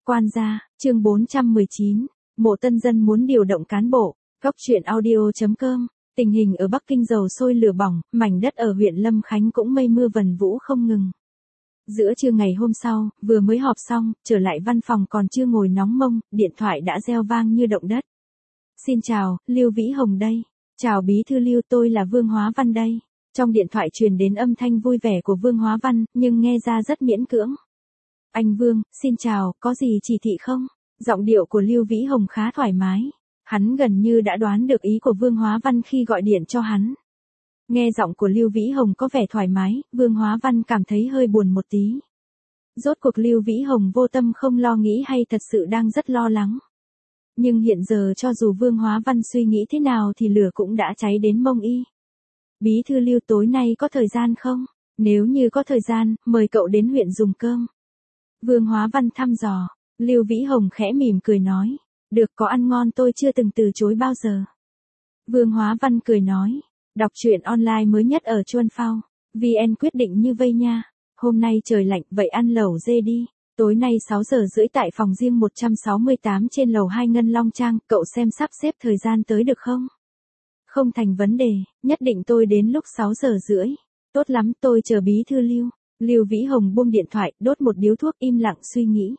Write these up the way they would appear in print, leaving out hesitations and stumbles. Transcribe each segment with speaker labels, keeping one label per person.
Speaker 1: Quan gia, chương 419, Mộ Tân Dân muốn điều động cán bộ. Góc truyện audio.com. Tình hình ở Bắc Kinh dầu sôi lửa bỏng, mảnh đất ở huyện Lâm Khánh cũng mây mưa vần vũ không ngừng. Giữa trưa ngày hôm sau, vừa mới họp xong, trở lại văn phòng còn chưa ngồi nóng mông, điện thoại đã reo vang như động đất. Xin chào, Lưu Vĩ Hồng đây. Chào Bí thư Lưu, tôi là Vương Hóa Văn đây. Trong điện thoại truyền đến âm thanh vui vẻ của Vương Hóa Văn, nhưng nghe ra rất miễn cưỡng. Anh Vương, xin chào, có gì chỉ thị không? Giọng điệu của Lưu Vĩ Hồng khá thoải mái. Hắn gần như đã đoán được ý của Vương Hóa Văn khi gọi điện cho hắn. Nghe giọng của Lưu Vĩ Hồng có vẻ thoải mái, Vương Hóa Văn cảm thấy hơi buồn một tí. Rốt cuộc Lưu Vĩ Hồng vô tâm không lo nghĩ hay thật sự đang rất lo lắng. Nhưng hiện giờ cho dù Vương Hóa Văn suy nghĩ thế nào thì lửa cũng đã cháy đến mông y. Bí thư Lưu, tối nay có thời gian không? Nếu như có thời gian, mời cậu đến huyện dùng cơm. Vương Hóa Văn thăm dò. Lưu Vĩ Hồng khẽ mỉm cười nói. Được, có ăn ngon tôi chưa từng từ chối bao giờ. Vương Hóa Văn cười nói. Đọc truyện online mới nhất ở Chuan Phao. VN quyết định như vây nha. Hôm nay trời lạnh, vậy ăn lẩu dê đi. Tối nay 6 giờ rưỡi tại phòng riêng 168 trên lầu 2 Ngân Long Trang, cậu xem sắp xếp thời gian tới được không? Không thành vấn đề, nhất định tôi đến lúc 6 giờ rưỡi. Tốt lắm, tôi chờ Bí thư Lưu. Lưu Vĩ Hồng buông điện thoại, đốt một điếu thuốc im lặng suy nghĩ.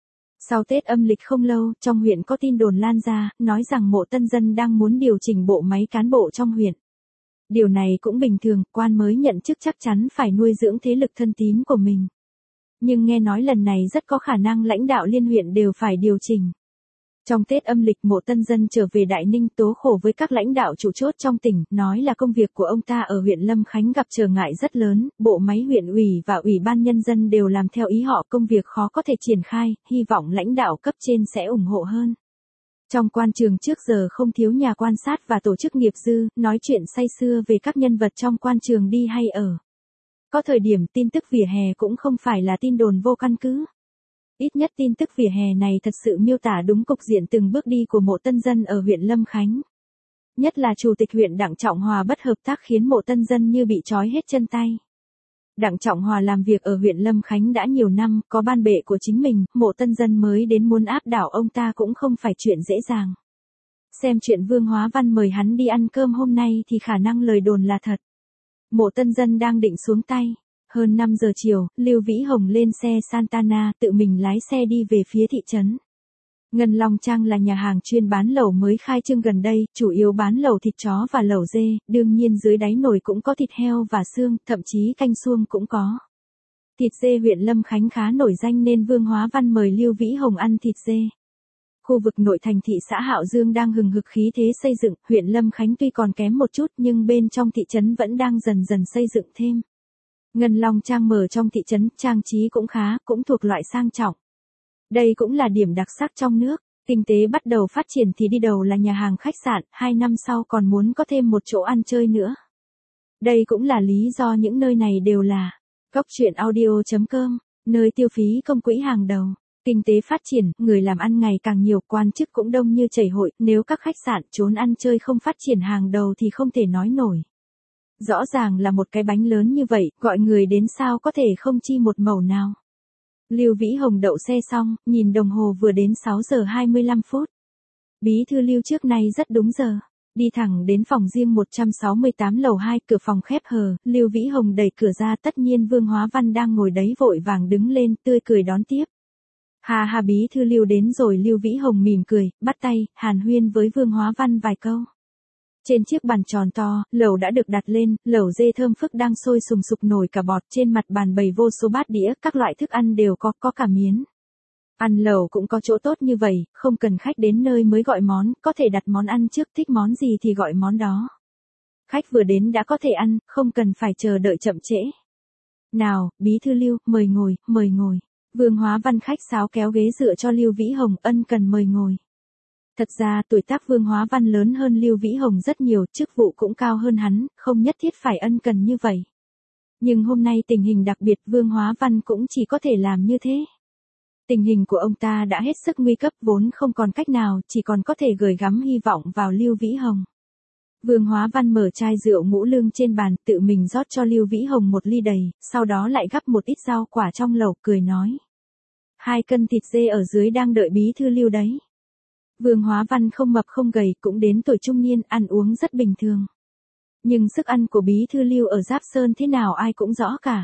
Speaker 1: Sau Tết âm lịch không lâu, trong huyện có tin đồn lan ra, nói rằng Mộ Tân Dân đang muốn điều chỉnh bộ máy cán bộ trong huyện. Điều này cũng bình thường, quan mới nhận chức chắc chắn phải nuôi dưỡng thế lực thân tín của mình. Nhưng nghe nói lần này rất có khả năng lãnh đạo liên huyện đều phải điều chỉnh. Trong Tết âm lịch Mộ Tân Dân trở về Đại Ninh tố khổ với các lãnh đạo trụ chốt trong tỉnh, nói là công việc của ông ta ở huyện Lâm Khánh gặp trở ngại rất lớn, bộ máy huyện ủy và ủy ban nhân dân đều làm theo ý họ, công việc khó có thể triển khai, hy vọng lãnh đạo cấp trên sẽ ủng hộ hơn. Trong quan trường trước giờ không thiếu nhà quan sát và tổ chức nghiệp dư, nói chuyện say sưa về các nhân vật trong quan trường đi hay ở. Có thời điểm tin tức vỉa hè cũng không phải là tin đồn vô căn cứ. Ít nhất tin tức vỉa hè này thật sự miêu tả đúng cục diện từng bước đi của Mộ Tân Dân ở huyện Lâm Khánh. Nhất là Chủ tịch huyện Đặng Trọng Hòa bất hợp tác khiến Mộ Tân Dân như bị trói hết chân tay. Đặng Trọng Hòa làm việc ở huyện Lâm Khánh đã nhiều năm, có ban bệ của chính mình, Mộ Tân Dân mới đến muốn áp đảo ông ta cũng không phải chuyện dễ dàng. Xem chuyện Vương Hóa Văn mời hắn đi ăn cơm hôm nay thì khả năng lời đồn là thật. Mộ Tân Dân đang định xuống tay. Hơn 5 giờ chiều, Lưu Vĩ Hồng lên xe Santana, tự mình lái xe đi về phía thị trấn. Ngân Long Trang là nhà hàng chuyên bán lẩu mới khai trương gần đây, chủ yếu bán lẩu thịt chó và lẩu dê, đương nhiên dưới đáy nồi cũng có thịt heo và xương, thậm chí canh suông cũng có. Thịt dê huyện Lâm Khánh khá nổi danh nên Vương Hóa Văn mời Lưu Vĩ Hồng ăn thịt dê. Khu vực nội thành thị xã Hạo Dương đang hừng hực khí thế xây dựng, huyện Lâm Khánh tuy còn kém một chút nhưng bên trong thị trấn vẫn đang dần dần xây dựng thêm. Ngân Long Trang mở trong thị trấn, trang trí cũng khá, cũng thuộc loại sang trọng. Đây cũng là điểm đặc sắc trong nước, kinh tế bắt đầu phát triển thì đi đầu là nhà hàng khách sạn, 2 năm sau còn muốn có thêm một chỗ ăn chơi nữa. Đây cũng là lý do những nơi này đều là góc truyện audio.com, nơi tiêu phí công quỹ hàng đầu. Kinh tế phát triển, người làm ăn ngày càng nhiều, quan chức cũng đông như chảy hội, nếu các khách sạn, trốn ăn chơi không phát triển hàng đầu thì không thể nói nổi. Rõ ràng là một cái bánh lớn như vậy, gọi người đến sao có thể không chi một mẩu nào. Lưu Vĩ Hồng đậu xe xong, nhìn đồng hồ vừa đến 6 giờ 25 phút. Bí thư Lưu trước nay rất đúng giờ. Đi thẳng đến phòng riêng 168 lầu 2, cửa phòng khép hờ, Lưu Vĩ Hồng đẩy cửa ra, tất nhiên Vương Hóa Văn đang ngồi đấy vội vàng đứng lên, tươi cười đón tiếp. Hà hà, Bí thư Lưu đến rồi. Lưu Vĩ Hồng mỉm cười, bắt tay, hàn huyên với Vương Hóa Văn vài câu. Trên chiếc bàn tròn to, lẩu đã được đặt lên, lẩu dê thơm phức đang sôi sùng sục nổi cả bọt, trên mặt bàn bày vô số bát đĩa, các loại thức ăn đều có cả miến. Ăn lẩu cũng có chỗ tốt như vậy, không cần khách đến nơi mới gọi món, có thể đặt món ăn trước, thích món gì thì gọi món đó. Khách vừa đến đã có thể ăn, không cần phải chờ đợi chậm trễ. Nào, Bí thư Lưu, mời ngồi, mời ngồi. Vương Hóa Văn khách sáo kéo ghế dựa cho Lưu Vĩ Hồng, ân cần mời ngồi. Thật ra tuổi tác Vương Hóa Văn lớn hơn Lưu Vĩ Hồng rất nhiều, chức vụ cũng cao hơn hắn, không nhất thiết phải ân cần như vậy. Nhưng hôm nay tình hình đặc biệt, Vương Hóa Văn cũng chỉ có thể làm như thế. Tình hình của ông ta đã hết sức nguy cấp, vốn không còn cách nào, chỉ còn có thể gửi gắm hy vọng vào Lưu Vĩ Hồng. Vương Hóa Văn mở chai rượu ngũ lương trên bàn, tự mình rót cho Lưu Vĩ Hồng một ly đầy, sau đó lại gắp một ít rau quả trong lẩu, cười nói. 2 cân thịt dê ở dưới đang đợi bí thư Lưu đấy. Vương Hóa Văn không mập không gầy, cũng đến tuổi trung niên, ăn uống rất bình thường. Nhưng sức ăn của bí thư Lưu ở Giáp Sơn thế nào ai cũng rõ cả.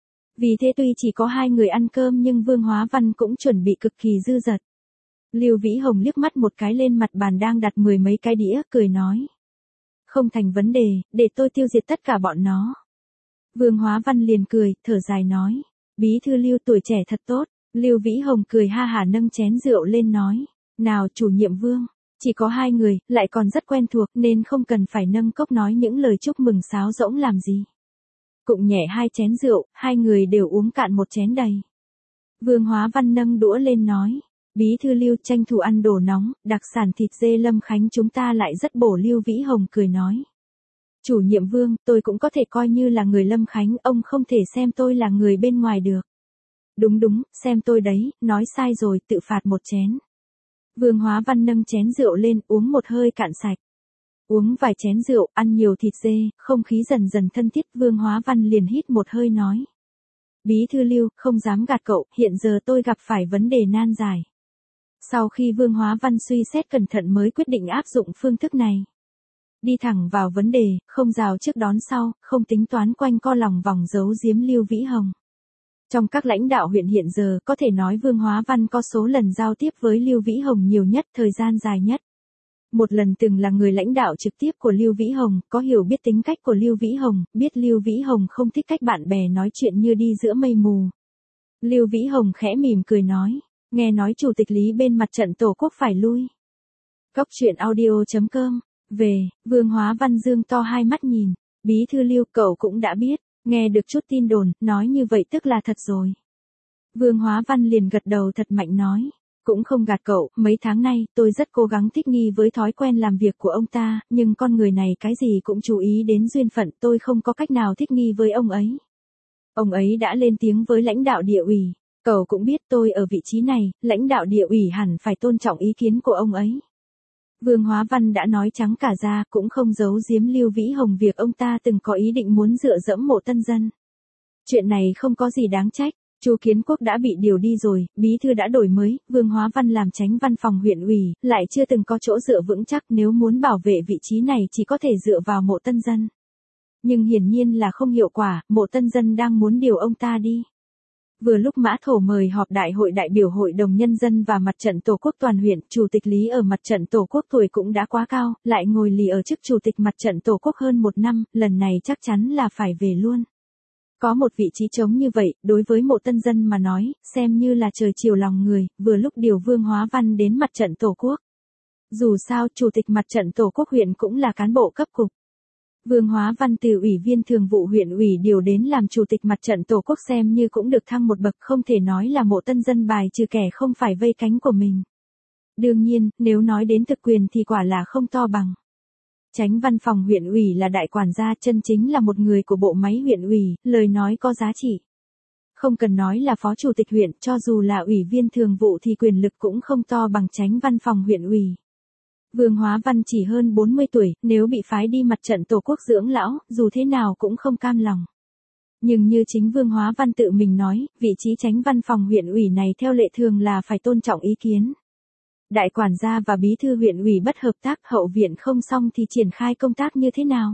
Speaker 1: Vì thế tuy chỉ có 2 người ăn cơm nhưng Vương Hóa Văn cũng chuẩn bị cực kỳ dư dật. Lưu Vĩ Hồng liếc mắt một cái lên mặt bàn đang đặt 10 mấy cái đĩa, cười nói. Không thành vấn đề, để tôi tiêu diệt tất cả bọn nó. Vương Hóa Văn liền cười, thở dài nói. Bí thư Lưu tuổi trẻ thật tốt. Lưu Vĩ Hồng cười ha hả nâng chén rượu lên nói. Nào chủ nhiệm Vương, chỉ có 2 người, lại còn rất quen thuộc nên không cần phải nâng cốc nói những lời chúc mừng sáo rỗng làm gì. Cụng nhẹ 2 chén rượu, 2 người đều uống cạn một chén đầy. Vương Hóa Văn nâng đũa lên nói. Bí thư Lưu tranh thủ ăn đồ nóng, đặc sản thịt dê Lâm Khánh chúng ta lại rất bổ. Lưu Vĩ Hồng cười nói. Chủ nhiệm Vương, tôi cũng có thể coi như là người Lâm Khánh, ông không thể xem tôi là người bên ngoài được. Đúng, xem tôi đấy, nói sai rồi, tự phạt một chén. Vương Hóa Văn nâng chén rượu lên, uống một hơi cạn sạch. Uống vài chén rượu, ăn nhiều thịt dê, không khí dần dần thân thiết. Vương Hóa Văn liền hít một hơi nói. Bí thư Lưu, không dám gạt cậu, hiện giờ tôi gặp phải vấn đề nan giải. Sau khi Vương Hóa Văn suy xét cẩn thận mới quyết định áp dụng phương thức này. Đi thẳng vào vấn đề, không rào trước đón sau, không tính toán quanh co lòng vòng giấu giếm Lưu Vĩ Hồng. Trong các lãnh đạo huyện hiện giờ có thể nói Vương Hóa Văn có số lần giao tiếp với Lưu Vĩ Hồng nhiều nhất, thời gian dài nhất. Một lần từng là người lãnh đạo trực tiếp của Lưu Vĩ Hồng, có hiểu biết tính cách của Lưu Vĩ Hồng, biết Lưu Vĩ Hồng không thích cách bạn bè nói chuyện như đi giữa mây mù. Lưu Vĩ Hồng khẽ mỉm cười nói, nghe nói chủ tịch Lý bên mặt trận Tổ quốc phải lui. Cóc truyện audio.com. Về, Vương Hóa Văn dương to 2 mắt nhìn, bí thư Lưu cậu cũng đã biết, nghe được chút tin đồn, nói như vậy tức là thật rồi. Vương Hóa Văn liền gật đầu thật mạnh nói, cũng không gạt cậu, mấy tháng nay tôi rất cố gắng thích nghi với thói quen làm việc của ông ta, nhưng con người này cái gì cũng chú ý đến duyên phận, tôi không có cách nào thích nghi với ông ấy. Ông ấy đã lên tiếng với lãnh đạo địa ủy, cậu cũng biết tôi ở vị trí này, lãnh đạo địa ủy hẳn phải tôn trọng ý kiến của ông ấy. Vương Hóa Văn đã nói trắng cả ra, cũng không giấu giếm Lưu Vĩ Hồng việc ông ta từng có ý định muốn dựa dẫm Mộ Tân Dân. Chuyện này không có gì đáng trách, Chu Kiến Quốc đã bị điều đi rồi, bí thư đã đổi mới, Vương Hóa Văn làm chánh văn phòng huyện ủy, lại chưa từng có chỗ dựa vững chắc, nếu muốn bảo vệ vị trí này chỉ có thể dựa vào Mộ Tân Dân. Nhưng hiển nhiên là không hiệu quả, Mộ Tân Dân đang muốn điều ông ta đi. Vừa lúc Mã Thổ mời họp đại hội đại biểu Hội đồng Nhân dân và Mặt trận Tổ quốc toàn huyện, Chủ tịch Lý ở Mặt trận Tổ quốc tuổi cũng đã quá cao, lại ngồi lì ở chức Chủ tịch Mặt trận Tổ quốc hơn 1 năm, lần này chắc chắn là phải về luôn. Có một vị trí trống như vậy, đối với Mộ Tân Dân mà nói, xem như là trời chiều lòng người, vừa lúc điều Vương Hóa Văn đến Mặt trận Tổ quốc. Dù sao, Chủ tịch Mặt trận Tổ quốc huyện cũng là cán bộ cấp cục. Vương Hóa Văn từ Ủy viên Thường vụ huyện ủy điều đến làm Chủ tịch Mặt trận Tổ quốc xem như cũng được thăng một bậc, không thể nói là Mộ Tân Dân bài trừ kẻ không phải vây cánh của mình. Đương nhiên, nếu nói đến thực quyền thì quả là không to bằng. Chánh văn phòng huyện ủy là đại quản gia, chân chính là một người của bộ máy huyện ủy, lời nói có giá trị. Không cần nói là phó chủ tịch huyện, cho dù là ủy viên thường vụ thì quyền lực cũng không to bằng chánh văn phòng huyện ủy. Vương Hóa Văn chỉ hơn 40 tuổi, nếu bị phái đi Mặt trận Tổ quốc dưỡng lão, dù thế nào cũng không cam lòng. Nhưng như chính Vương Hóa Văn tự mình nói, vị trí chánh văn phòng huyện ủy này theo lệ thường là phải tôn trọng ý kiến. Đại quản gia và bí thư huyện ủy bất hợp tác, hậu viện không xong thì triển khai công tác như thế nào?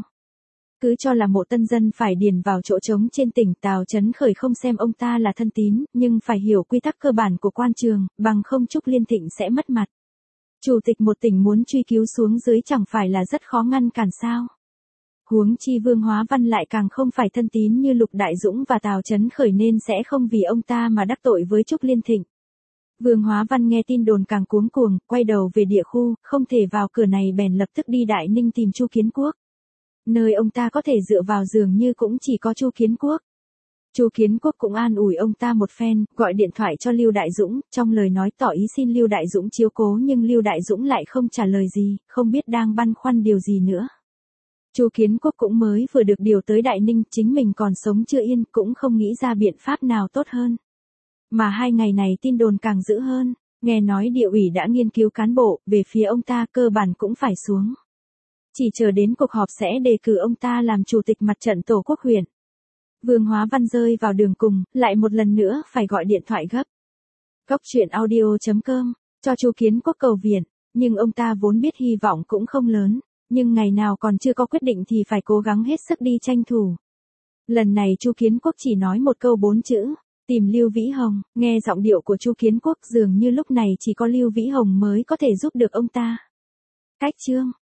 Speaker 1: Cứ cho là Mộ Tân Dân phải điền vào chỗ trống trên tỉnh, Tào Chấn Khởi không xem ông ta là thân tín, nhưng phải hiểu quy tắc cơ bản của quan trường, bằng không Trúc Liên Thịnh sẽ mất mặt. Chủ tịch một tỉnh muốn truy cứu xuống dưới chẳng phải là rất khó ngăn cản sao? Huống chi Vương Hóa Văn lại càng không phải thân tín như Lục Đại Dũng và Tào Chấn Khởi nên sẽ không vì ông ta mà đắc tội với Trúc Liên Thịnh. Vương Hóa Văn nghe tin đồn càng cuống cuồng, quay đầu về địa khu, không thể vào cửa này bèn lập tức đi Đại Ninh tìm Chu Kiến Quốc. Nơi ông ta có thể dựa vào dường như cũng chỉ có Chu Kiến Quốc. Chu Kiến Quốc cũng an ủi ông ta một phen, gọi điện thoại cho Lưu Đại Dũng, trong lời nói tỏ ý xin Lưu Đại Dũng chiếu cố nhưng Lưu Đại Dũng lại không trả lời gì, không biết đang băn khoăn điều gì nữa. Chu Kiến Quốc cũng mới vừa được điều tới Đại Ninh, chính mình còn sống chưa yên, cũng không nghĩ ra biện pháp nào tốt hơn. Mà 2 ngày này tin đồn càng dữ hơn, nghe nói địa ủy đã nghiên cứu cán bộ, về phía ông ta cơ bản cũng phải xuống. Chỉ chờ đến cuộc họp sẽ đề cử ông ta làm Chủ tịch Mặt trận Tổ quốc huyện. Vương Hóa Văn rơi vào đường cùng, lại một lần nữa phải gọi điện thoại gấp. Góc truyện audio.com, cho Chu Kiến Quốc cầu viện, nhưng ông ta vốn biết hy vọng cũng không lớn, nhưng ngày nào còn chưa có quyết định thì phải cố gắng hết sức đi tranh thủ. Lần này Chu Kiến Quốc chỉ nói một câu 4 chữ, tìm Lưu Vĩ Hồng, nghe giọng điệu của Chu Kiến Quốc dường như lúc này chỉ có Lưu Vĩ Hồng mới có thể giúp được ông ta. Cách chương